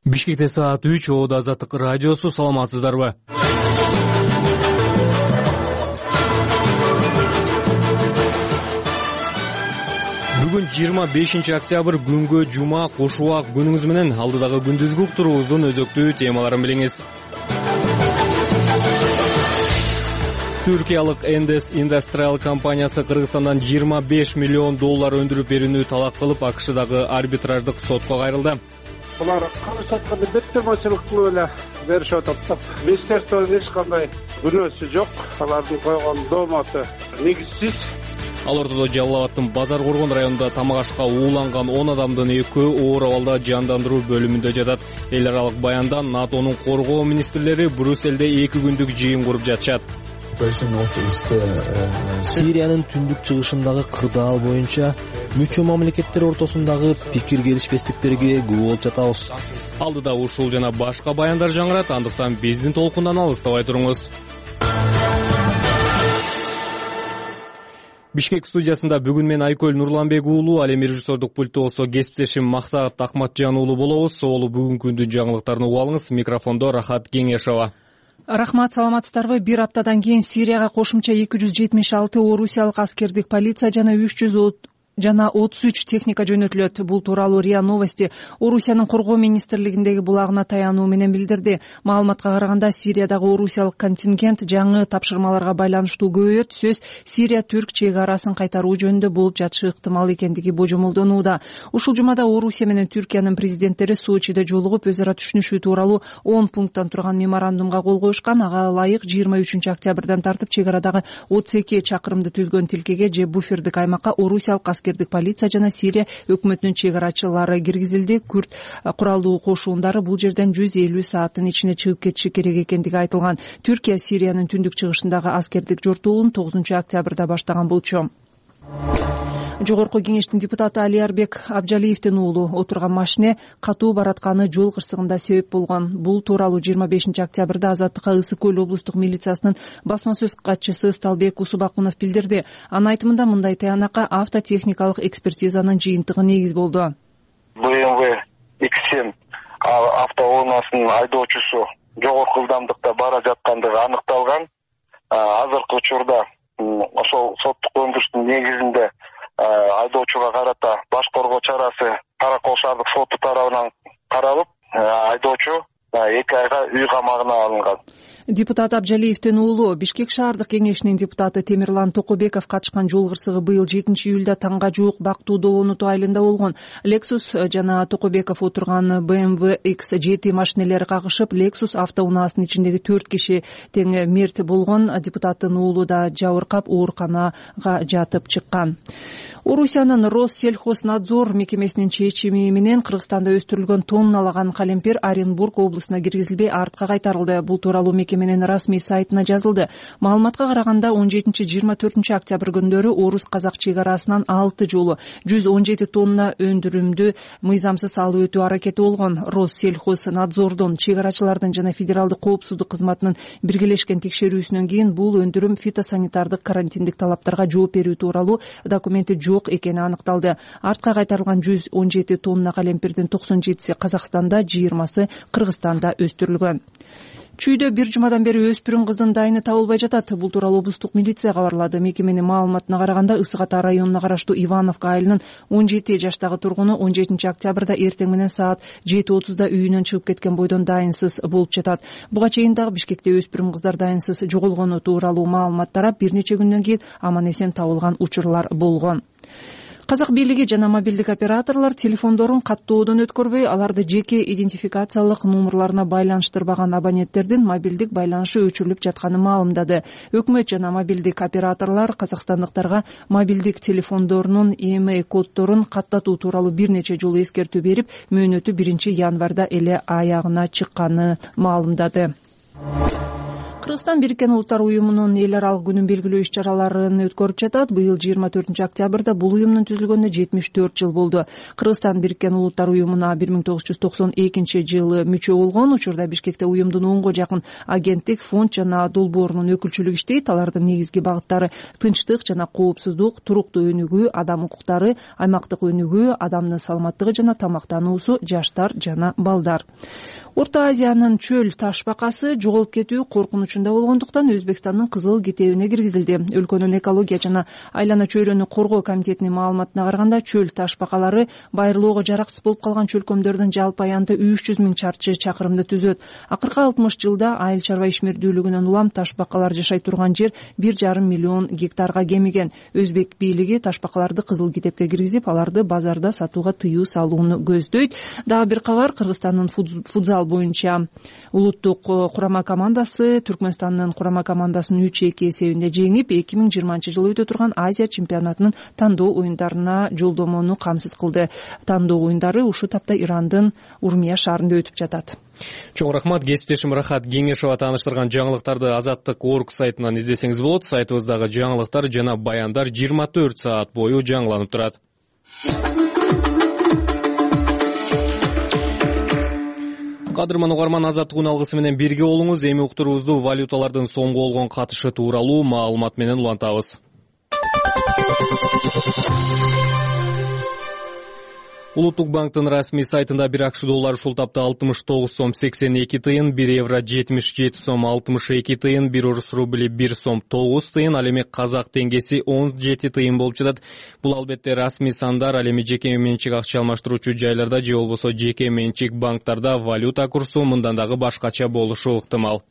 Бишкекте саат 3, Оодо Азаттык радиосу, саламатсыздарбы? Бүгүн 25 октябрь күнгө жума, кош убак күнүңүз менен. Алдыдагы күндүзгү уктуруубуздун өзөктүү темаларын билиңиз. Түркиялык Endes Industrial компаниясы Кыргызстандан $25 миллион өндүрүп берүүнү талап кылып, АКШдагы арбитраждык сотко кайрылды. Булар каршы атканда беттемочулук кылып эле беришип атат. Министрликтин эч кандай күнөөсү жок. Алардын койгон дооматы негизсиз. Ал ортодо Жалал Абаддын Базар Коргон районунда тамак ашка ууланган 10 адамдын экөө оор абалда жандандыруу бөлүмүндө жатат. Эл аралык баянда НАТОнун коргоо министрлери Брюсселде 2 күндүк жыйын куруп жатышат. Сириянын түндүк чыгышындагы кырдаал боюнча мүчө мамлекеттер ортосундагы пикир келишпестиктерге күбө болуп жатабыз. Алдыда ушул жана башка баяндар жаңырат, андыктан биздин толкундан алыстабай туруңуз. Бишкек студиясында бүгүн мен Айкөл Нурланбек уулу, ал эми режиссердук пультта болсо кесиптешим Максат Акматжан уулу болобуз. Соолу бүгүнкү күндүн жаңылыктарын угуп алыңыз. Микрофондо Рахат Кеңешова. Рахмат, саламатсыздарбы? Бир аптадан кийин Сирияга кошумча 276 орусиялык аскердик полиция жана 33 техника жөнөтүлөт. Бул тууралуу РИА Новости Орусиянын коргоо министрлигиндеги булагына таянуу менен билдирди. Маалыматка караганда, Сириядагы орусиялык контингент жаңы тапшырмаларга байланыштуу көбөйөт. Сөз Сирия-Түрк чек арасын кайтаруу жөнүндө болуп жатышы ыктымал экендиги божомолдонууда. Ушул жумада Орусия менен Түркиянын президенттери Сочиде жолугуп, өз ара түшүнүшүү тууралуу 10 пункттан турган меморандумга кол коюшкан. Ага ылайык 23 октябрдан тартып чек арадагы 32 чакырымды түзгөн тилкеге же буфердик аймакка орусиялык полиция жана Сирия өкмөтүнүн чек арачылары киргизилди. Күрд куралдуу кошуундары бул жерден 150 сааттын ичинде чыгып кетиши керек экендиги айтылган. Түркия Сириянын түндүк чыгышындагы аскердик жортуулун 9 октябрда баштаган болчу. Жогорку кеңештин депутаты Алиарбек Абжалиевдин уулу отурган машине катуу баратканы жол кырсыгында себеп болгон. Бул тууралуу 25 октябрда Азаттыкка Ысык Көл облустук милициясынын басма сөз катчысы Сталбек Усубакунов билдирди. Анын айтымында мындай тыянакка автотехникалык экспертизанын жыйынтыгы негиз болду. BMW X7 автоунаасынын айдоочусу жогорку ылдамдыкта бара жаткандыгы аныкталган. Азыркы учурда ошол соттук өндүрүштүн негизинде айдоочуга карата баш коргоо чарасы Каракол шаардык соту тарабынан каралып, айдоочу 2 айга үй камагына алынган. Депутат Абжалиевдин уулу Бишкек шаардык кеңешинин депутаты Темирлан Токобеков катышкан жол кырсыгы быйыл 7 июлда таңга жуук Бактуу Долонуту айылында болгон. Lexus жана Токобеков отурган BMW X7 машинелери кагышып, Lexus автоунаасынын ичиндеги 4 киши тең мерт болгон. Депутаттын уулу да жабыркап ооруканага жатып чыккан. Орусиянын Россельхознадзор мекемесинин чечими менен Кыргызстанда өстүрүлгөн тонналаган калемпир Оренбург облусуна киргизилбей артка кайтарылды. Бул тууралуу мекеменин расмий сайтына жазылды. Маалыматка караганда 17-24 октябрь күндөрү орус-казак чек арасынан 6 жолу 117 тонна өндүрүмдү мыйзамсыз алып өтүү аракети болгон. Россельхознадзордун чек арачылардын жана федералдык коопсуздук кызматынын биргелешкен текшерүүсүнөн кийин бул өндүрүм фитосанитардык карантиндик талаптарга жооп берүү тууралуу документи жок экени аныкталды. Артка кайтарылган 117 тонна калемпирдин 97си Казакстанда, 20сы Кыргызстанда өстүрүлгөн. Чүйдө бир жумадан бери өспүрүм кыздын дайыны табылбай жатат. Бул тууралуу облустук милиция кабарлады. Мекеменин маалыматына караганда, Ысык Ата районуна караштуу Ивановка айылынын 17 жаштагы тургуну 17 октябрда эртең менен саат 7:30да үйүнөн чыгып кеткен бойдон дайынсыз болуп жатат. Буга чейин дагы Бишкекте өспүрүм кыздар дайынсыз жоголгону тууралуу маалымат тарап, бир нече күндөн кийин аман эсен табылган учурлар болгон. Казак бийлиги жана мобилдик операторлор телефондорун каттоодон өткөрбөй, аларды жеке идентификациялык номерларына байланыштырбаган абоненттердин мобилдик байланышы өчүрүлүп жатканын маалымдады. Өкмөт жана мобилдик операторлор казакстандыктарга мобилдик телефондорунун EMI коддорун каттатуу тууралуу бир нече жолу эскертүү берип, мөөнөтү 1 январда эле аягына чыкканын маалымдады. Кыргызстан Бириккен Улуттар уюмунун эл аралык күнүн белгилөө иш-чараларын өткөрүп жатат. Быйыл 24 октябрда бул уюмдун түзүлгөнүнө 74 жыл болду. Кыргызстан Бириккен Улуттар уюмуна 1992 жылы мүчө болгон. Учурда Бишкекте уюмдун 10го жакын агенттик, фонд жана долбоорунун өкүлчүлүгү иштейт. Алардын негизги багыттары тынчтык жана коопсуздук, туруктуу өнүгүү, адам укуктары, аймактык өнүгүү, адамдын саламаттыгы жана тамактануусу, жаштар жана балдар. Орто Азиянын чөл ташбакасы жоголуп кетүү коркунучунда болгондуктан Өзбекстандын кызыл китебине киргизилди. Өлкөнүн экология жана айлана чөйрөнү коргоо комитетинин маалыматына караганда, чөл ташбакалары байырлоого жараксыз болуп калган чөлкөмдөрдүн жалпы аянты 300 000 чарчы чакырымды түзөт. Акыркы 60 жылда айыл чарба ишмердүүлүгүнөн улам ташбакалар жашай турган жер 1,5 миллион гектарга кемиген. Өзбек бийлиги ташбакаларды кызыл китепке киргизип, аларды базарда сатууга тыюу салууну көздөйт. Дагы бир кабар, Кыргызстандын футзал боюнча улуттук курама командасы Түркмөнстандын курама командасын 3-2 эсебинде жеңип, 2020 жылы өтө турган Азия чемпионатынын тандоо оюндарына жолдомону камсыз кылды. Тандоо оюндары ушул тапта Ирандын Урмия шаарында өтүп жатат. Чоң рахмат. Кесиптешим Рахат Кеңешова тааныштырган жаңылыктарды Азаттык.орг сайтынан издесеңиз болот. Сайтыбыздагы жаңылыктар жана баяндар 24 саат бою жаңыланып турат. Кадырман угарман, Азаттык уналгысы менен бирге болуңуз. Эми уктуруубузду валюталардын соңку болгон катышы тууралуу маалымат менен улантабыз. Улуттук банктын расмий сайтында 1 акш доллары ушул тапта 69 сом 82 тыйын, 1 евро 77 сом 62 тыйын, 1 орус рубли 1 сом 9 тыйын, ал эми казак теңгеси 17 тыйын болуп жатат. Бул албетте расмий сандар, ал эми жеке менчик акча алмаштыруучу жайларда же болбосо жеке менчик банктарда валюта курсу мындан дагы башкача болушу ыктымал.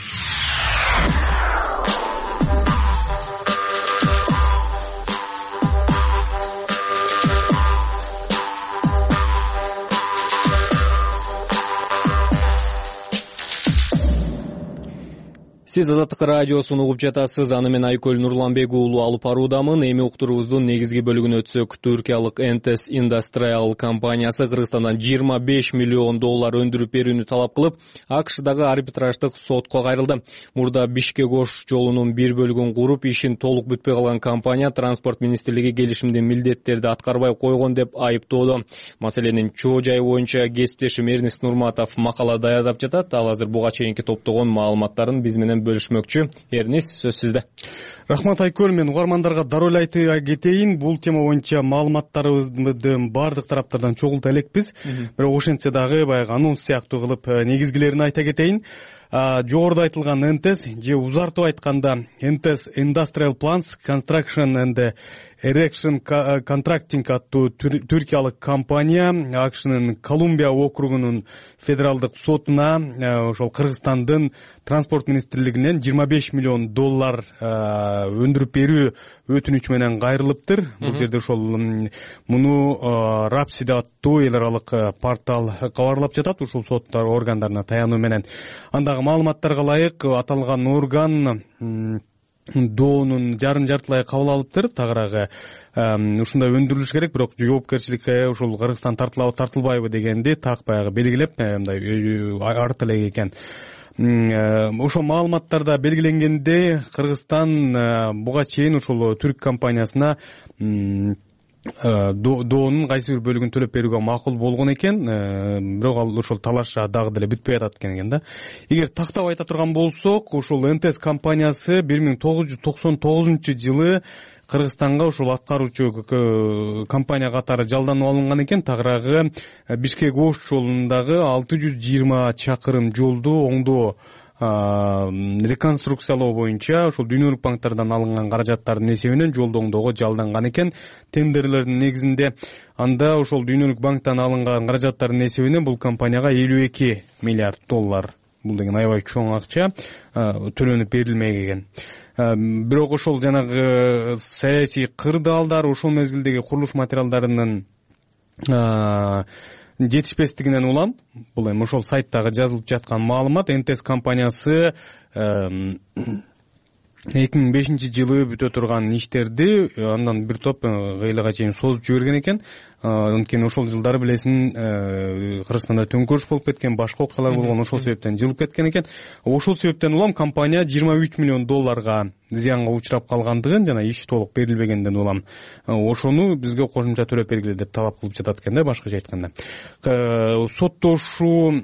Сиз Азаттык радиосун угуп жатасыз. Аны мен Айкөл Нурланбек уулу алып баруудамын. Эми уктуруубуздун негизги бөлүгүнө өтсөк, Түркиялык Entes Industrial компаниясы Кыргызстандан 25 миллион доллар өндүрүп берүүнү талап кылып, АКШдагы арбитраждык сотко кайрылды. Мурда Бишкек-Ош жолунун бир бөлүгүн куруп, ишин толук бүтпөй калган компания Транспорт министрлиги келишимдин милдеттерди аткарбай койгон деп айыптоодо. Маселенин чоо жайы боюнча кесиптешим Эрнест Нурматов макала даярдап жатат. Ал азыр буга чейинки топтогон маалыматтарын биз менен бөлүшмөкчү. Эрнис, сөз сизде. Рахмат Айкөл, мен угармандарга дароо эле айта кетейин. Бул тема боюнча маалыматтарыбызды бардык тараптардан чогулта элекпиз. Бирок ошентсе дагы баягы анонс сыяктуу кылып негизгилерин айта кетейин. Жогоруда айтылган Entes же узартып айтканда Entes Industrial Plants Construction and Erection Contracting аттуу түркиялык компания АКШнын Колумбия округунун федералдык сотуна ошол Кыргызстандын транспорт министрлигинен 25 миллион доллар өндүрүп берүү өтүнүч менен кайрылыптыр. Бул жерде ошол муну Рапсида аттуу эл аралык портал кабарлап жатат. Ушул соттар органдарына таянуу менен андагы маалыматтарга ылайык аталган орган доонун жарым жартылай кабыл алыптыр. Тагыраагы ушундай өндүрүлүш керек, бирок жоопкерчиликке ушул Кыргызстан тартылабы тартылбайбы дегенди так баягы белгилеп, мындай арт элек экен. Ошол маалыматтарда белгиленгенде Кыргызстан буга чейин ушул түрк компаниясына доонун кайсы бир бөлүгүн төлөп берүүгө макул болгон экен, бирок ал ошол талаш дагы деле бүтпөй атат экен да. Эгер тактап айта турган болсок, ушул Entes компаниясы 1999 жылы Кыргызстанга ушул аткаруучу компания катары жалданып алынган экен. Тагыраагы Бишкек-Ош жолундагы 620 чакырым жолду оңдоо реконструкциялоо боюнча ошол дүйнөлүк банктардан алынган каражаттардын эсебинен жолду оңдоого жалданган экен. Тендерлердин негизинде анда ошол дүйнөлүк банктан алынган каражаттардын эсебинен бул компанияга 52 миллиард доллар, бул деген аябай чоң акча, төлөнүп берилмек экен. Бирок ошол жанагы саясий кырдаалдар, ошол мезгилдеги курулуш материалдарынын жетишпестигинен улам, бул эми ошол сайттагы жазылып жаткан маалымат, Entes компаниясы 2005-жылы бүтө турган иштерди андан бир топ кыйлага чейин созуп жиберген экен. Анткени ошол жылдары билесиң, Кыргызстанда төңкөрүш болуп кеткен, башка окуялар болгон, ошол себептен жылып кеткен экен. Ошол себептен улам компания 23 миллион долларга зыянга учурап калгандыгын жана иш толук берилбегенден улам ошону бизге кошумча төлөп бергиле деп талап кылып жатат экен да, башкача айтканда. Соттошуу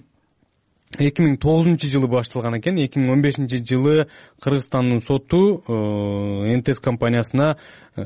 2009 башталган экен. 2015 Кыргызстандын соту НТС компаниясынын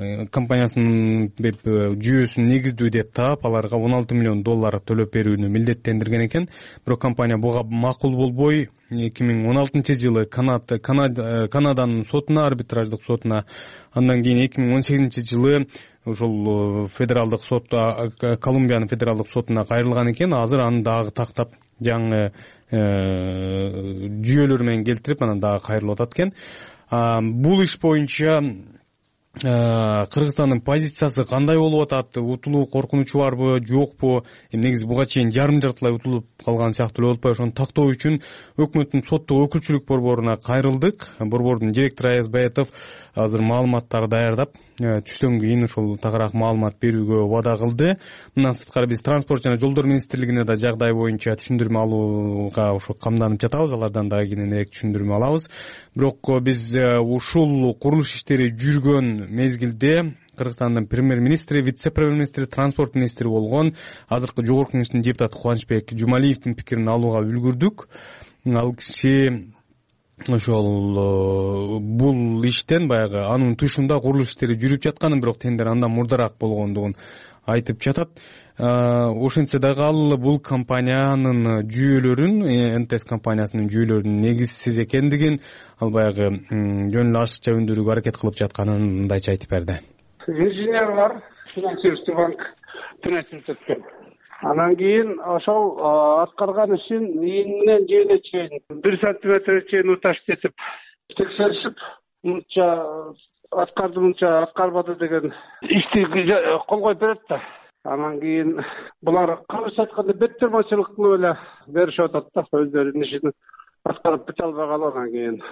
жүйөсүн негиздүү деп таап, аларга 16 миллион доллар төлөп берүүнү милдеттендирген экен. Бирок компания буга макул болбой 2016 Канаданын сотуна, арбитраждык сотуна, андан кийин 2018 ошол федералдык сотто, Колумбиянын федералдык сотуна кайрылган экен. Азыр аны дагы тактап жаңы жүйөлөр менен келтирип анан дагы кайрылып атат экен. Бул иш боюнча Кыргызстандын позициясы кандай болуп атат? Утулуу коркунучу барбы, жокпу? Негизи буга чейин жарым-жартылай утулуп калган сыяктуу болуп атпайбы? Ошону тактоо үчүн өкмөттүн соттук өкүлчүлүк борборуна кайрылдык. Борбордун директору Аяз Баятов азыр маалыматтар даярдап, түштөн кийин ошол тагыраак маалымат берүүгө убада кылды. Мындан сырткары биз транспорт жана жолдор министрлигине да жагдай боюнча түшүндүрмө алууга ошо камданып жатабыз. Алардан дагы кийинирээк түшүндүрмө алабыз. Бирок биз ушул курулуш иштери жүргөн мезгилде Кыргызстандын премьер-министри, вице-премьер-министри, транспорт министри болгон азыркы Жогорку Кеңештин депутаты Кубанычбек Жумалиевдин пикирин алууга үлгүрдүк. Ал киши ошол бул иштен баягы анын тушунда курулуш иштери жүрүп жатканын, бирок тендер андан мурдараак болгондугун айтып жатат. Ошентсе дагы ал бул компаниянын жүйөлөрүн, НТС компаниясынын жүйөлөрүнүн негизсиз экендигин, ал баягы жөн эле ашыкча өндүрүүгө аракет кылып жатканын мындайча айтып берди. Инженерлер финансист банк финансист эткен. Анан кийин ошол аткарган ишин ийинен жээне чейин 1 сантиметрге чейин уташып кетип текшеришип, мынча аткарды, мынча аткарбады деген ишти кол коюп берет да. Анан кийин булар кыргызча айтканда беттермачылык кылып эле беришип атат да, өздөрүнүн ишин аткарып бете албай калып. Анан кийин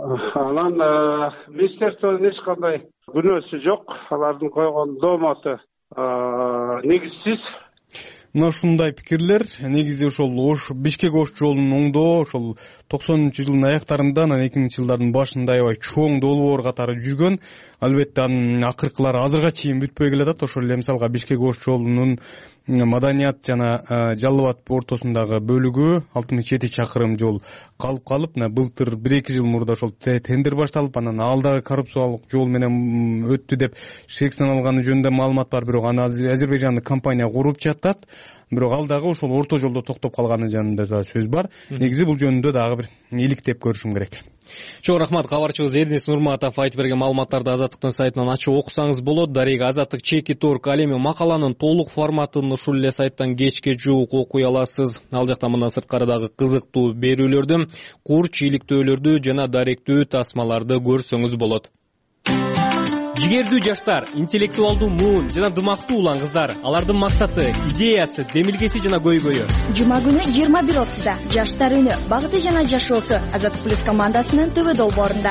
министерствонун эч кандай күнөөсү жок, алардын койгон домоту негизсиз. Мына ушундай пикирлер негизи ошол Бишкек Ош жолунун оңдоо ошол 90-жылдын аяктарында, анан 2000-жылдардын башында аябай чоң долбоор катары жүргөн. Албетте анын акыркылары азырга чейин бүтпөй келатат. Ошол эле мисалга Бишкек Ош жолунун Маданият жана Жалал Абад ортосундагы бөлүгү 67 чакырым жол калып, былтыр 1-2 жыл мурда ошол тендер башталып, анан ал дагы коррупциялык жол менен өттү деп шексинен алганы жөнүндө маалымат бар. Бирок аны азербайжандык компания куруп жатат. Бирок ал дагы ошол орто жолдо токтоп калганы жөнүндө да сөз бар. Негизи бул жөнүндө дагы бир иликтеп көрүшүм керек. Чоң рахмат, кабарчыбыз Эрнис Нурматов айтып берген маалыматтарды Азаттыктын сайтынан ачып окусаңыз болот. Дарега Азаттык Чеки.орг. Ал эми макаланын толук форматын ушул эле сайттан кечке жуук окуй аласыз. Ал жакта мындан сырткары дагы кызыктуу берүүлөрдү, курч иликтөөлөрдү жана даректүү тасмаларды көрсөңүз болот. Жигердүү жаштар, интеллектуалдуу муун жана дымактуу улан кыздар, алардын максаты, идеясы, демилгеси жана көйгөйү. Жума күнү 21:30-да Жаштар үнү, багыты жана жашоосу Азаттык плюс командасынын ТВ долбоорунда.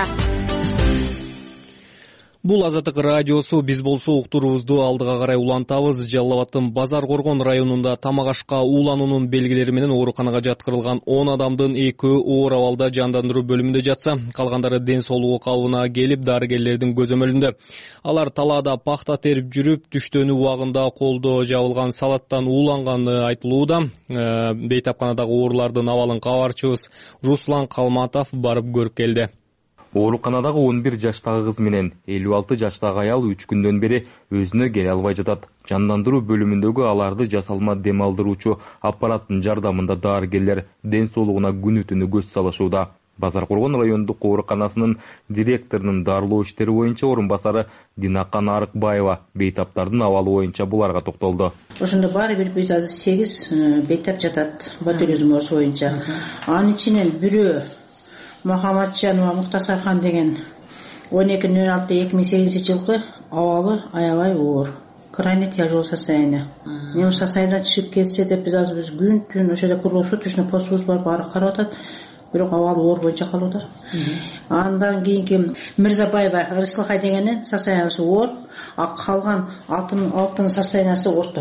Бул Азаттык радиосу, биз болсо уктуруубузду алдыга карай улантабыз. Жалал Абаддын Базар Коргон районунда тамак ашка уулануунун белгилери менен ооруканага жаткырылган 10 адамдын 2-өө оор абалда жандандыруу бөлүмүндө жатса, калгандары ден соолугу калыбына келип дарыгерлердин көзөмөлүндө. Алар талаада пахта терип жүрүп, түштөнүү убагында колдо жабылган салаттан ууланганы айтылууда. Бейтапканадагы оорулардын абалын кабарчыбыз Руслан Калматов барып көрүп келди. Ооруканадагы 11 жаштагы кыз менен 56 жаштагы аял 3 күндөн бери өзүнө келе албай жатат. Жандандыруу бөлүмүндөгү аларды жасалма дем алдыруучу аппараттын жардамында дарыгерлер ден соолугуна күнү түнү көз салышууда. Базар Коргон райондук ооруканасынын директорунун дарылоо иштери боюнча орун басары Динака Нарыкбаева бейтаптардын абалы боюнча буларга токтолду. Ошондо баары бир биз азыр 8 бейтап жатат ботулизм боюнча. Анын ичинен бирөө Мухаммаджанова Муктасархан деген 12.06.2008 абалы аябай оор. Крайне тяжелое состояние. Состояние чыгып кетсе деп биз азыр күн түн ошол эле круглосуточный постубуз бар, баары карап атат. бирок абалы оор боюнча калууда. Андан кийинки Мирзабаева Рыслыкай дегенин состояниясы оор, калган алтын состояниясы орто.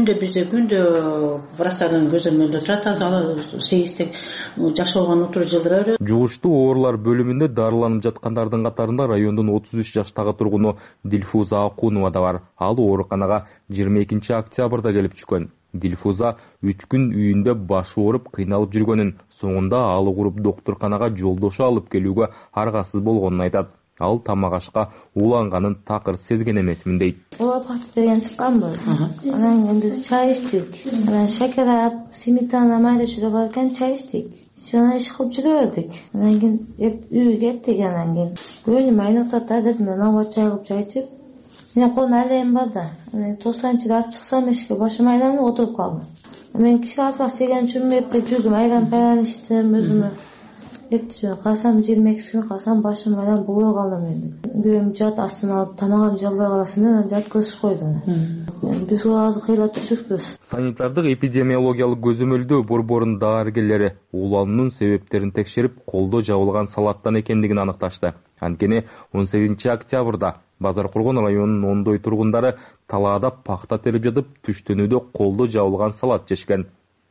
Күндө врачтардын көзөмөлүндө турат, ал 8 жаш болгон отур жылдыра. Жугуштуу оорлар бөлүмүндө дарыланып жаткандардын катарында райондун 33 жаштагы тургуну Дилфуза Акунова да бар. Ал ооруканага 22 октябрда келип түшкөн. Дилфуза 3 күн үйүндө башы ооруп, кыйналып жүргөнүн, соңунда ал угуруп доктурканага жолдошу алып келүүгө аргасыз болгонун айтат. Ал тамак ашка ууланганын такыр сезген эмесмин дейт. Апаттан чыкканбыз. Анан эми чай иштик. Анан шакер ап, сметана майда жүрүп алган чай иштик. Жана иш кылып жүрө бердик. Анан кийин үйгө кеттик, анан кийин көңүлүм айнытат да деп нама чай кылып чай ичип, мен колумда алем бар да. Анан тосанчыда алып чыксам эшикке башым айланып отуруп калдым. Мен киши азак жеген үчүн эптеп жүрдүм, айран иштим өзүмө. Эптеп калсам 22 күн калсам башым айланып болбой калдым эми. Бүйөм жат астына алып тамагын жабай каласың, анан жаткызып койду. Биз азыр кыйлап жүрүкпүз. Санитардык эпидемиологиялык көзөмөлдөө борборунун дарыгерлери уулануунун себептерин текшерип, колдо жабылган салаттан экендигин аныкташты. Анткени 18 октябрда Базаркулгон районунун ондой тургундары талаада пахта терип жатып, түштөнүүдө колдо жабылган салат жешкен.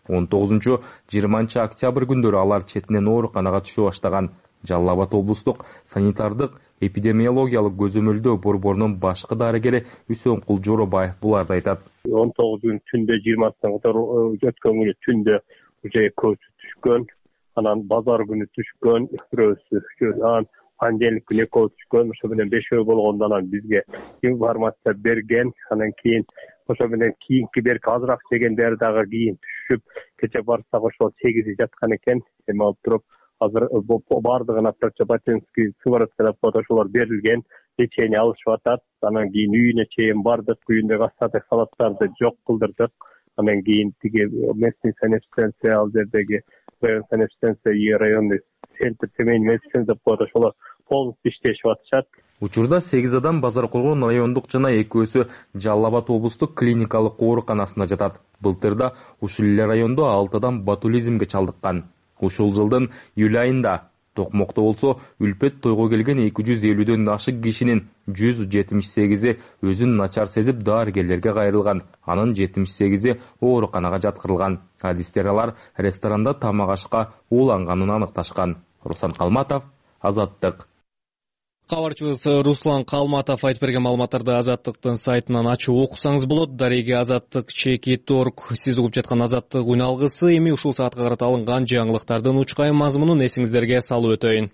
19-20 октябрь күндөрү алар четинен ооруканага түшө баштаган. Жалал Абад облустук санитардык эпидемиологиялык көзөмөлдөө борборунун башкы дарыгери Үсөнкул Жоробаев буларды айтат. 19 күн түндө 20-сына катар өткөн күнү түндө уже көзү түшкөн, анан базар күнү түшкөн, анан понедельник күнү экөө түшкөн, ошо менен 5 болгондо анан бизге информация берген, анан кийин ошо менен кийинки берки азыраак жегендер дагы кийин түшүп, кече барсак ошо 8 жаткан экен. Эми алып туруп азыр бардыгына противопатенский сыворотка деп коет, ошолор берилген, лечение алышып атат. Анан кийин үйүнө чейин бардык, үйүндөгү остаток салаттарды жок кылдырдык. Анан кийин тиги местный санэпидстанция, ал жердеги район санэпидстанция и районный центр семейный медицина деп коет, ошолор полностью иштешип атышат. Учурда 8 адам Базаркулгон райондук жана экөөсү Жалал Абад облустук клиникалык ооруканасына жатат. Былтырда ушул эле райондо 6 адам ботулизмге чалдыккан. Ушул жылдын июль айында Токмокто болсо үлпет тойго келген 250дөн ашык кишинин 178и өзүн начар сезип дарыгерлерге кайрылган. Анын 78и ооруканага жаткырылган. Адистералар ресторанда тамак ашка ууланганын аныкташкан. Руслан Калматов, Азаттык. Кабарчыбыз Руслан Калматов айтып берген маалыматтарды Азаттыктын сайтынан ачып окусаңыз болот. Дареги Азаттык.org. Сиз угуп жаткан Азаттык үн алгысы. Эми ушул саатка карата алынган жаңылыктардын учкай мазмунун эсиңиздерге салып өтөйүн.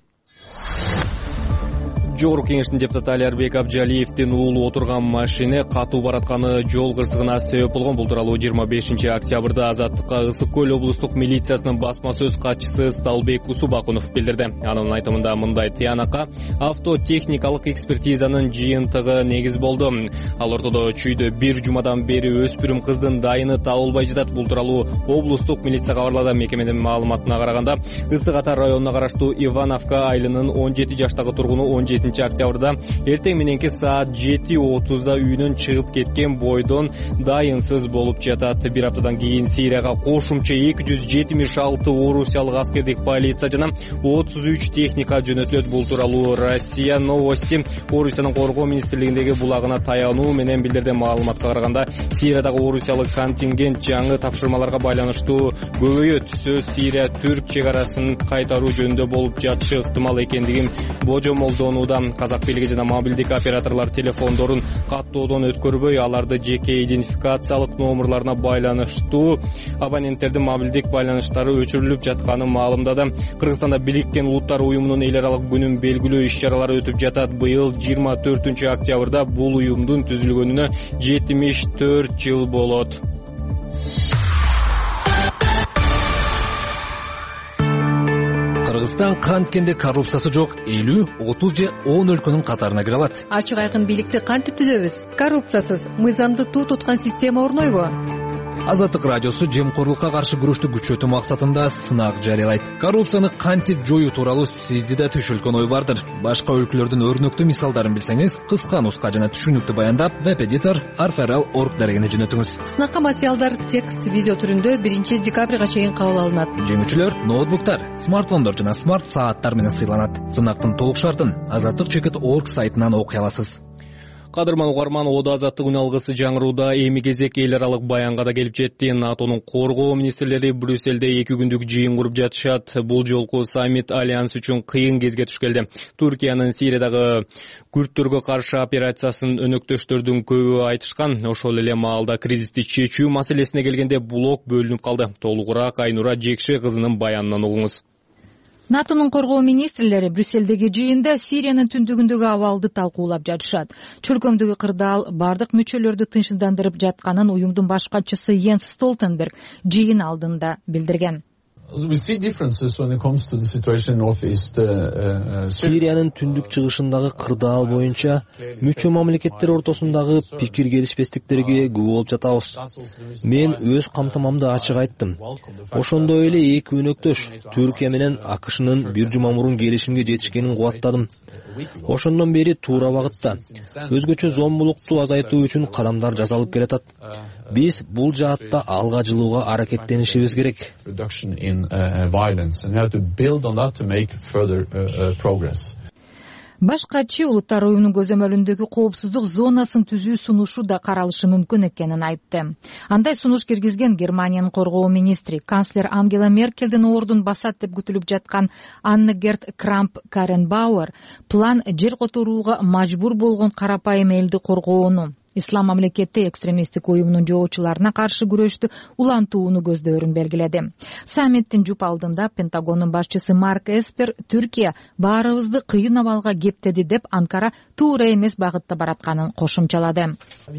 Жогорку кеңештин депутаты Алиарбек Абжалиевдин уулу отурган машина катуу баратканы жол кырсыгына себеп болгон. Бул тууралуу 25 октябрда Азаттыкка Ысык көл облустук милициясынын басма сөз катчысы Сталбек Усубакунов билдирди. Анын айтымында мындай: тыянакка автотехникалык экспертизанын жыйынтыгы негиз болду. Ал ортодо чүйдө бир жумадан бери өспүрүм кыздын дайыны табылбай жатат. Бул тууралуу облустук милиция кабарлады. Мекеменин маалыматына караганда, Ысык Ата районуна караштуу Ивановка айылынын 17 жаштагы тургуну 17 октябрда эртең мененки саат 7:30да үйүнөн чыгып кеткен бойдон дайынсыз болуп жатат. Бир аптадан кийин Сирияга кошумча 276 орусиялык аскердик полиция жана 33 техника жөнөтүлөт. Бул тууралуу Россия новости Орусиянын коргоо министрлигиндеги булагына таянуу менен билдирди. Маалыматка караганда, Сириядагы орусиялык контингент жаңы тапшырмаларга байланыштуу көбөйөт. Сөз Сирия Түрк чек арасын кайтаруу жөнүндө болуп жатышы ыктымал экендигин божомолдонууда. Казак бийлиги жана мобилдик операторлор телефондорун каттоодон өткөрбөй, аларды жеке идентификациялык номерларына байланыштуу абоненттердин мобилдик байланыштары өчүрүлүп жатканын маалымдады. Кыргызстанда Бириккен Улуттар уюмунун эл аралык күнүн белгилөө иш-чаралары өтүп жатат. Быйыл 24 октябрда бул уюмдун түзүлгөнүнө 74 жыл болот. Кыргызстан канткенде коррупциясы жок 50, 30 же 10 өлкөнүн катарына кире алат. Ачык айкын бийликти кантип түзөбүз? Коррупциясыз, мыйзамды туу туткан система орнойбу? Азаттык радиосу жемкорлукка каршы күрөштү күчөтүү максатында сынак жарыялайт. Коррупцияны кантип жоюу тууралуу сизде да түшүлгөн ой бардыр. Башка өлкөлөрдүн өрнөктүү мисалдарын билсеңиз, кыска нуска жана түшүнүктүү баяндап веб-эдитор arferal.org дарегине жөнөтүңүз. Сынакка материалдар текст, видео түрүндө 1 декабрга чейин кабыл алынат. Жеңүүчүлөр ноутбуктар, смартфондор жана смарт сааттар менен сыйланат. Сынактын толук шартын azattik.org сайтынан окуй аласыз. Кадырман угарман, Ода азаттык үн алгысы жаңырууда эми кезек эл аралык баянга да келип жетти. НАТОнун коргоо министрлери Брюссельде 2 күндүк жыйын куруп жатышат. Бул жолку саммит альянс үчүн кыйын кезге туш келди. Түркиянын Сириядагы күрттөргө каршы операциясын өнөктөштөрдүн көбү айтышкан. Ошол эле маалда кризисти чечүү маселесине келгенде блок бөлүнүп калды. Толугураак Айнура Жекши кызынын баянынан угуңуз. НАТОнун коргоо министрлери Брюссельдеги жыйында Сириянын түндүгүндөгү абалды талкуулап жатышат. Чөлкөмдөгү кырдаал бардык мүчөлөрдү тынчсыздандырып жатканын уюмдун башкачысы Йенс Столтенберг жыйын алдында билдирген. Сириянын түндүк чыгышындагы кырдаал боюнча мүчө мамлекеттер ортосундагы пикир келишпестиктерге күбө болуп жатабыз. Мен өз камтымамды ачык айттым. Ошондой эле эки өнөктөш Түркия менен АКШнын бир жума мурун келишимге жетишкенин кубаттадым. Ошондон бери туура багытта өзгөчө зомбулукту азайтуу үчүн кадамдар жасалып келатат. Биз бул жаатта алга жылууга аракеттенишибиз керек. Башкачы улуттар уюмунун көзөмөлүндөгү коопсуздук зонасын түзүү сунушу да каралышы мүмкүн экенин айтты. Андай сунуш киргизген Германиянын коргоо министри канцлер Ангела Меркелдин ордун басат деп күтүлүп жаткан Аннегерт Крамп-Карренбауэр план жер которууга мажбур болгон карапайым элди коргоону, Ислам мамлекети экстремисттик уюмунун жоочуларына каршы күрөштү улантууну көздөөрүн белгиледи. Саммиттин жуп алдында Пентагондун башчысы Марк Эспер Түркия баарыбызды кыйын абалга кептеди деп Анкара туура эмес багытта баратканын кошумчалады.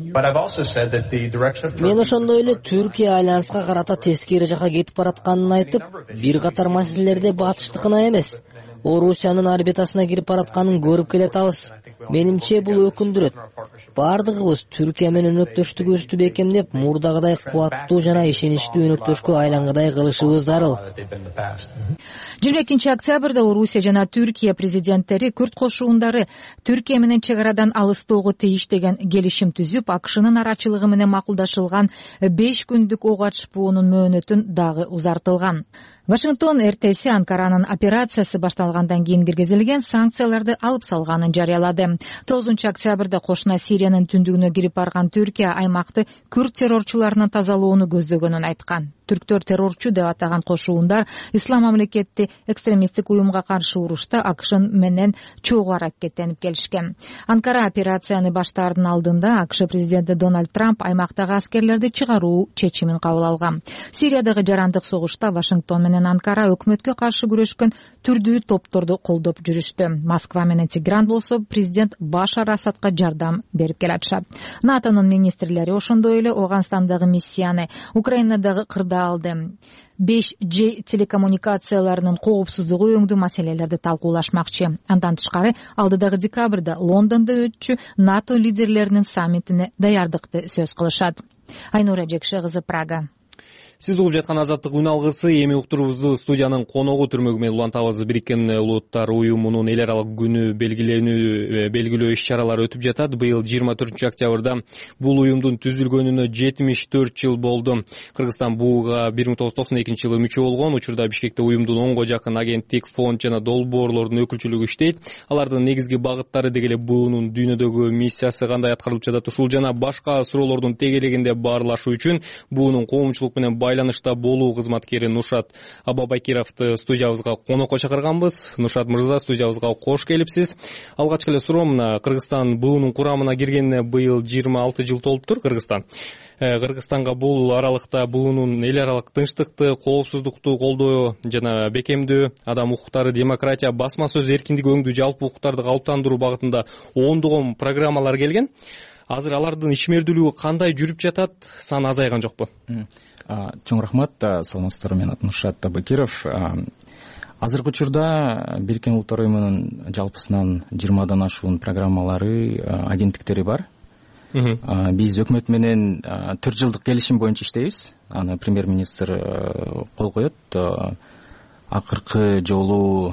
Мен ошондой эле Түркия альянска карата тескери жака кетип баратканын айтып, бир катар маселелерде батыштыкына эмес, Орусиянын орбитасына кирип баратканын көрүп келатабыз. Менимче бул өкүндүрөт. Бардыгыбыз Түркия менен өнөктөштүгүбүздү бекемдеп, мурдагыдай кубаттуу жана ишеничтүү өнөктөшкө айлангыдай кылышыбыз зарыл. 22 октябрда Орусия жана Түркия президенттери күрт кошуундары Түркия менен чек арадан алыстоого тийиш деген келишим түзүп, АКШнын арачылыгы менен макулдашылган 5 күндүк ок атышпоонун мөөнөтүн дагы узартылган. Вашингтон эртеси Анкаранын операциясы башталгандан кийин киргизилген санкцияларды алып салганын жарыялады. 9 октябрда кошуна Сириянын түндүгүнө кирип барган Түркия аймакты күрт террорчуларынан тазалоону көздөгөнүн айткан. Түрктөр террорчу деп атаган кошуундар Ислам мамлекети экстремисттик уюмга каршы урушта АКШ менен чогуу аракеттенип келишкен. Анкара операцияны баштаардын алдында АКШ президенти Дональд Трамп аймактагы аскерлерди чыгаруу чечимин кабыл алган. Сириядагы жарандык согушта Вашингтон менен Анкара өкмөткө каршы күрөшкөн түрдүү топторду колдоп жүрүштү. Москва менен Тегеран болсо президент Башар Асадка жардам берип келатышат. НАТОнун министрлери ошондой эле Афганстандагы миссияны, Украинадагы кырдаалды, 5G телекоммуникацияларынын коопсуздугу өңдүү маселелерди талкуулашмакчы. Андан тышкары алдыдагы декабрда Лондондо өтчү НАТО лидерлеринин саммитине даярдыкты сөз кылышат. Айнура Жекши кызы, Прага. Сиз угуп жаткан азаттык үн алгысы. Эми уктуруубузду студиянын коногу түрмөгү менен улантабыз. Бириккен Улуттар уюмунун эл аралык күнү белгилөө иш-чаралары өтүп жатат. Быйыл 24 октябрда бул уюмдун түзүлгөнүнө 74 жыл болду. Кыргызстан буга 1992 жылы мүчө болгон. Учурда Бишкекте уюмдун 10го жакын агенттик, фонд жана долбоорлордун өкүлчүлүгү иштейт. Алардын негизги багыттары дегеле буунун дүйнөдөгү миссиясы кандай аткарылып жатат, ушул жана башка суроолордун тегерегинде баарлашуу үчүн буунун коомчулук менен байланышта болуу кызматкери Нушат Абабакировду студиябызга конокко чакырганбыз. Нушат мырза, студиябызга кош келипсиз. Алгачкы эле суроом, Кыргызстан буунун курамына киргенине быйыл 26 жыл толуптур. Кыргызстанга бул аралыкта буунун эл аралык тынчтыкты, коопсуздукту колдоо жана бекемдөө, адам укуктары, демократия, басма сөз эркиндиги өңдүү жалпы укуктарды калыптандыруу багытында ондогон программалар келген. Азыр алардын ишмердүүлүгү кандай жүрүп жатат? Саны азайган жокпу? Чоң рахмат. Саламатсыздарбы, мен Нушат Абакиров. Азыркы учурда Бириккен Улуттар уюмунун жалпысынан 20дан ашуун программалары, агенттиктери бар. Биз өкмөт менен 4 жылдык келишим боюнча иштейбиз. Аны премьер-министр кол коет. Акыркы жолу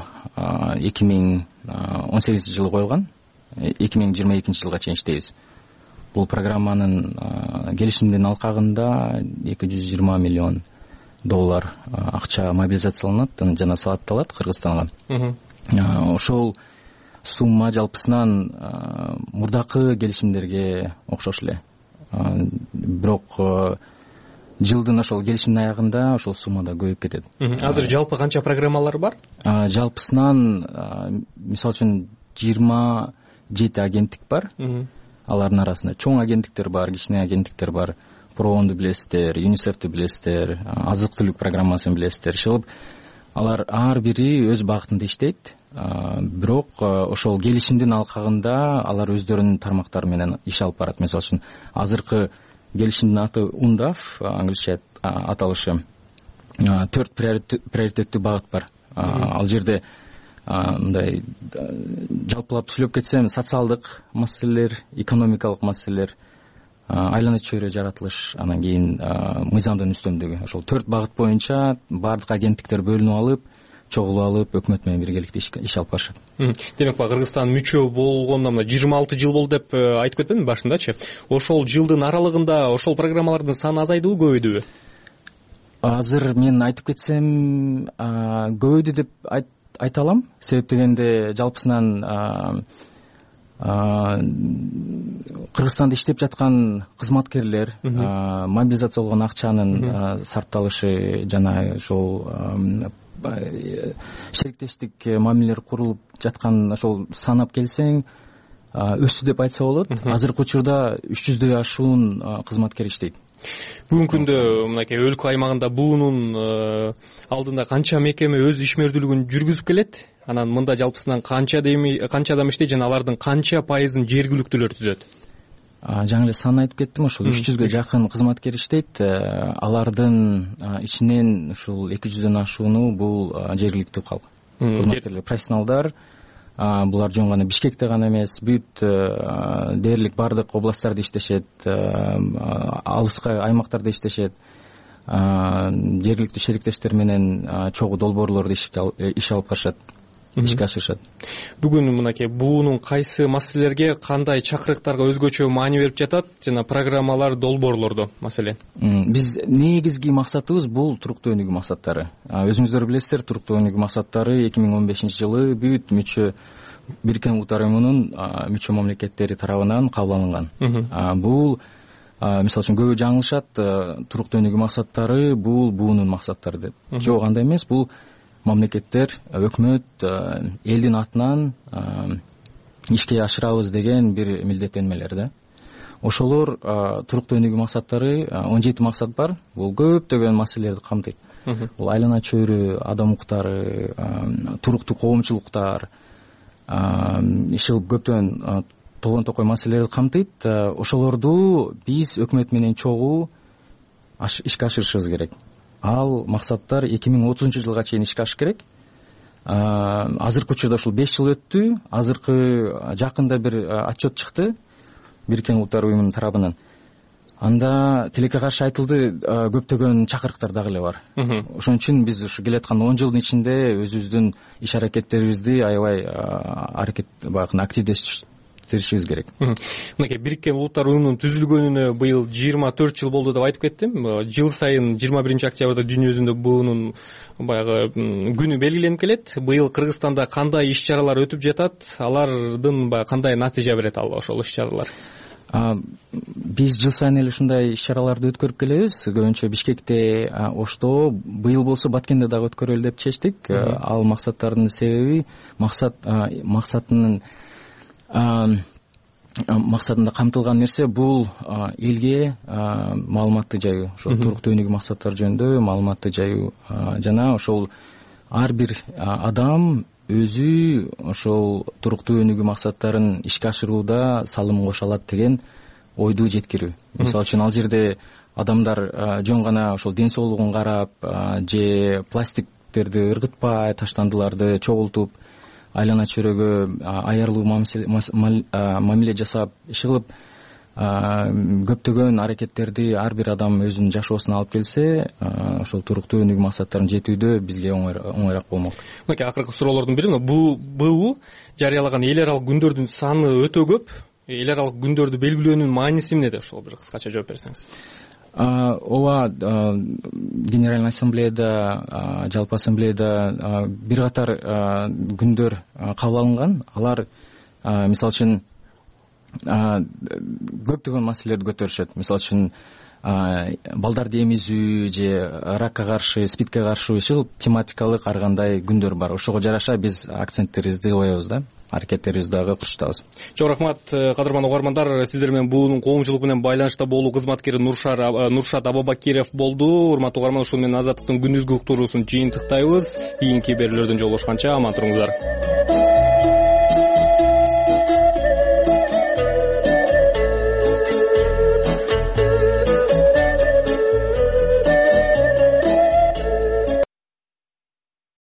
2018 жылы коюлган. 2022 жылга чейин иштейбиз. Бул программанын келишимдин алкагында $220 миллион акча мобилизацияланат жана салатталат Кыргызстанга. Ошол сумма жалпысынан мурдакы келишимдерге окшош эле. Бирок жылдын ошол келишимдин аягында ошол сумма да көбөйүп кетет. Азыр жалпы канча программалар бар? Жалпысынан мисалы үчүн 27 агенттик бар. Алардын арасында чоң агенттиктер бар, кичине агенттиктер бар. Проонду билесиздер, ЮНИСЕФТи билесиздер, азык-түлүк программасын билесиздер. Ошол алар ар бири өз багытында иштейт. Бирок ошол келишимдин алкагында алар өздөрүнүн тармактары менен иш алып барат. Мисалы үчүн азыркы келишимдин аты UNDAF, англисче аталышы. 4 приоритеттүү багыт бар. Ал жерде мындай жалпылап сүйлөп кетсем, социалдык маселелер, экономикалык маселелер, айлана чөйрө жаратылыш, анан кийин мыйзамдын үстөмдүгү. Ошол 4 багыт боюнча бардык агенттиктер бөлүнүп алып, чогулуп алып, өкмөт менен биргеликте иш алып барышат. Демек, Кыргызстан мүчө болгондо 26 жыл болду деп айтып кетпедимби башындачы? Ошол жылдын аралыгында ошол программалардын саны азайдыбы, көбөйдүбү? Азыр мен айтып кетсем, көбөйдү деп айта алам. Себеп дегенде жалпысынан Кыргызстанда иштеп жаткан кызматкерлер, мобилизация болгон акчанын сарпталышы жана ошол шериктештик мамилелер курулуп жаткан ошол санап келсең өстү деп айтса болот. Азыркы учурда 300дөй ашуун кызматкер иштейт. Бүгүнкү күндө мынакей өлкө аймагында буунун алдында канча мекеме өз ишмердүүлүгүн жүргүзүп келет? Анан мында жалпысынан канча адам иштейт жана алардын канча пайызын жергиликтүүлөр түзөт? Жаңы эле сан айтып кеттим, ошол 300га жакын кызматкер иштейт. Алардын ичинен ушул 200дөн ашууну бул жергиликтүү калк. Кызматкерлер, профессионалдар. Булар жөн гана Бишкекте гана эмес, бүт дээрлик бардык областтарда иштешет, алыскы аймактарда иштешет. Жергиликтүү шериктештер менен чогуу долбоорлорду иш алып барышат, ишке ашырышат. Бүгүн мынакей буунун кайсы маселелерге, кандай чакырыктарга өзгөчө маани берип жатат жана программалар, долбоорлордо маселен? Биз негизги максатыбыз бул туруктуу өнүгүү максаттары. Өзүңүздөр билесиздер, туруктуу өнүгүү максаттары 2015 жылы бүт Бириккен Улуттар Уюмунун мүчө мамлекеттери тарабынан кабыл алынган. Бул мисалы үчүн көбү жаңылышат, туруктуу өнүгүү максаттары бул буунун максаттары деп. Жок, андай эмес. Бул мамлекеттер, өкмөт элдин атынан ишке ашырабыз деген бир милдеттенмелер да. Ошолор туруктуу өнүгүү максаттары 17 максат бар. Бул көптөгөн маселелерди камтыйт. Бул айлана чөйрө, адам укуктары, туруктуу коомчулуктар, иши көптөгөн толгон токой маселелерди камтыйт. Ошолорду биз өкмөт менен чогуу ишке ашырышыбыз керек. Ал максаттар 2030 жылга чейин ишке ашыш керек. Азыркы учурда ушул 5 жыл өттү. Азыркы жакында бир отчет чыкты Бириккен Улуттар Уюмунун тарабынан. Анда тилекке каршы айтылды, көптөгөн чакырыктар дагы эле бар. Ошон үчүн биз ушу келаткан 10 жылдын ичинде өзүбүздүн иш аракеттерибизди аябай активдештиришибиз керек. Мынакей Бириккен Улуттар Уюмунун түзүлгөнүнө быйыл 24 жыл болду деп айтып кеттим. Жыл сайын 21 октябрда дүйнө жүзүндө буунун баягы күнү белгиленип келет. Быйыл Кыргызстанда кандай иш-чаралар өтүп жатат? Алардын кандай натыйжа берет ошол иш-чаралар? Биз жыл сайын эле ушундай иш-чараларды өткөрүп келебиз. Көбүнчө Бишкекте, Ошто, быйыл болсо Баткенде дагы өткөрөлү деп чечтик. Ал максаттардын себеби максатында камтылган нерсе бул элге маалыматты жайуу, ошол туруктуу өнүгүү максаттары жөнүндө маалыматты жайуу жана ошол ар бир адам өзү ошол туруктуу өнүгүү максаттарын ишке ашырууда салымын кошо алат деген ойду жеткирүү. Мисалы үчүн ал жерде адамдар жөн гана ошол ден соолугун карап же пластиктерди ыргытпай, таштандыларды чогултуп айлана чөйрөгө аярлуу мамиле жасап иш кылып көптөгөн аракеттерди ар бир адам өзүнүн жашоосуна алып келсе, ошол туруктуу өнүгүү максаттарын жетүүдө бизге оңоюраак болмок. Мынакей акыркы суроолордун бири БУ жарыялаган эл аралык күндөрдүн саны өтө көп. Эл аралык күндөрдү белгилөөнүн мааниси эмнеде? Ошол бир кыскача жооп берсеңиз. Ооба, Генеральный ассамблеяда, жалпы ассамблеяда бир катар күндөр кабыл алынган. Алар мисалы үчүн көптөгөн маселелерди көтөрүшөт. Мисалы үчүн балдарды эмизүү же ракка каршы, спидке каршы ушул тематикалык ар кандай күндөр бар. Ошого жараша биз акценттерибизди коебуз да, аракеттерибизди дагы курчутабыз. Чоң рахмат, кадырман угармандар. Сиздер менен буунун коомчулук менен байланышта болуу кызматкери Нуршат Абабакиров болду. Урматтуу угарман, ушуну менен Азаттыктын күндүзгү уктуруусун жыйынтыктайбыз. Кийинки берүүлөрдөн жолугушканча аман туруңуздар.